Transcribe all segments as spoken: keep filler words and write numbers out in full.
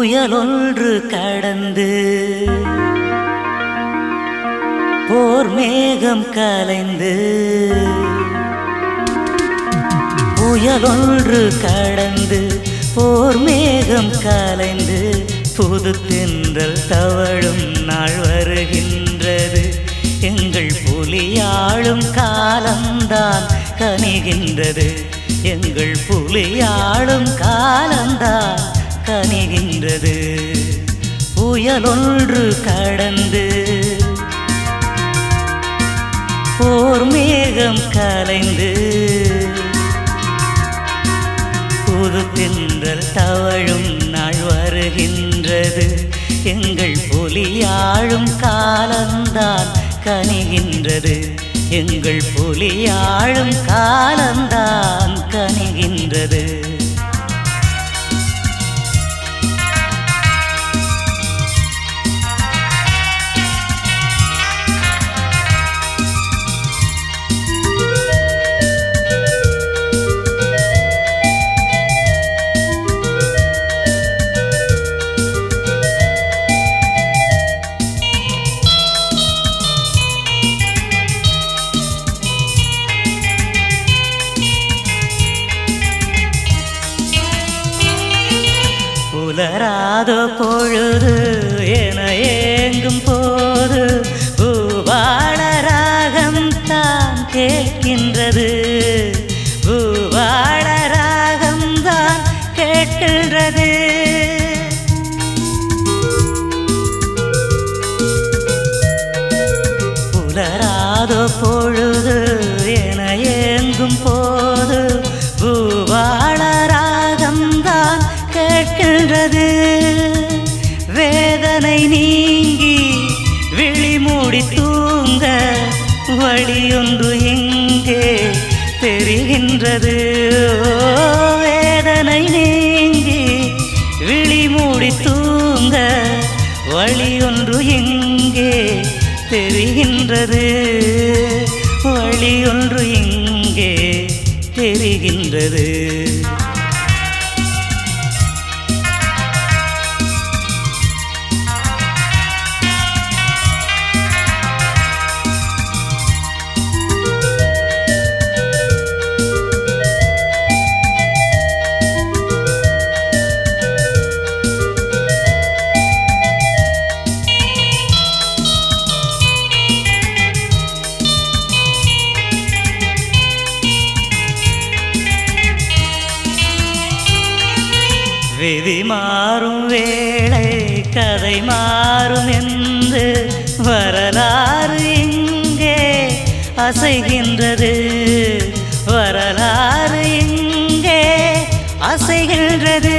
புயலொன்று கடந்து போர் மேகம் கலைந்து புயலொன்று கடந்து போர் மேகம் கலைந்து புது தென்றல் தவழும் நாள் வருகின்றது. எங்கள் புலியாளும் காலந்தான் கனிகின்றது. எங்கள் புலியாளும் காலந்தான் கனிகின்றது. புயலொன்று கடந்து போர் மேகம் கலைந்து புது தென்றல் தவழும் நாள் வருகின்றது. எங்கள் புலியாளும் காலந்தான் கனிகின்றது. எங்கள் புலியாளும் காலந்தான் கனிகின்றது. புலராதோ பொழுது என ஏங்கும் போது பூவாள ராகம் தான் கேட்கின்றது. பூவாள ராகம் தான் கேட்கின்றது. புலராதோ பொழுது என ஏங்கும் போது பூவாள ராகம் தான் கேட்கின்றது. வேதனை நீங்கி விழி மூடி தூங்க வழியொன்று இங்கே தெரிகின்றது. வேதனை நீங்கி விழி மூடி தூங்க வழியொன்று இங்கே தெரிகின்றது. வழியொன்று இங்கே தெரிகின்றது. விதி மாறும் வேளை கதை மாறும் என்று வரலாறு இங்கே அசைகின்றது. வரலாறு இங்கே அசைகின்றது.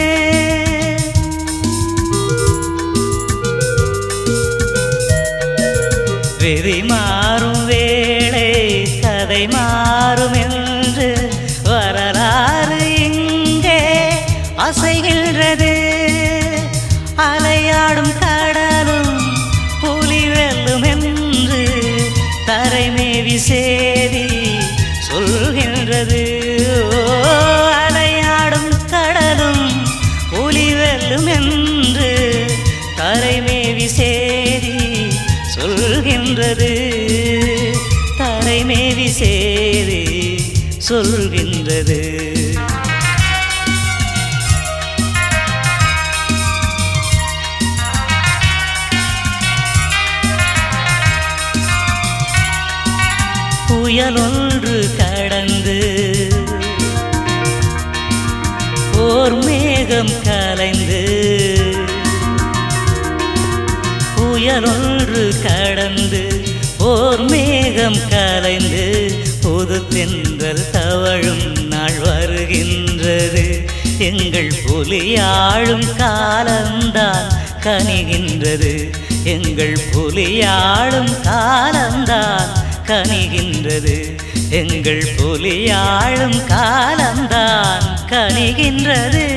விதி மாறும் வேளை கதை மாறும் என்று வரலாறு இங்கே அசைகின்றது. அலையாடும் கடலும் புலி வெல்லும் என்று தரைமேவி சேதி சொல்கின்றது. அலையாடும் கடலும் புலி வெல்லும் என்று தரைமேவி சேதி சொல்கின்றது. தரைமேவி சேதி சொல்கின்றது. புயலொன்று கடந்து போர் மேகம் கலைந்து புயலொன்று கடந்து போர் மேகம் கலைந்து புது தென்றல் தவழும் நாள் வருகின்றது. எங்கள் புலியாளும் காலந்தான் கனிகின்றது. எங்கள் புலியாளும் காலந்தான் கனிகின்றது. எங்கள் புலியாளும் காலந்தான் கனிகின்றது.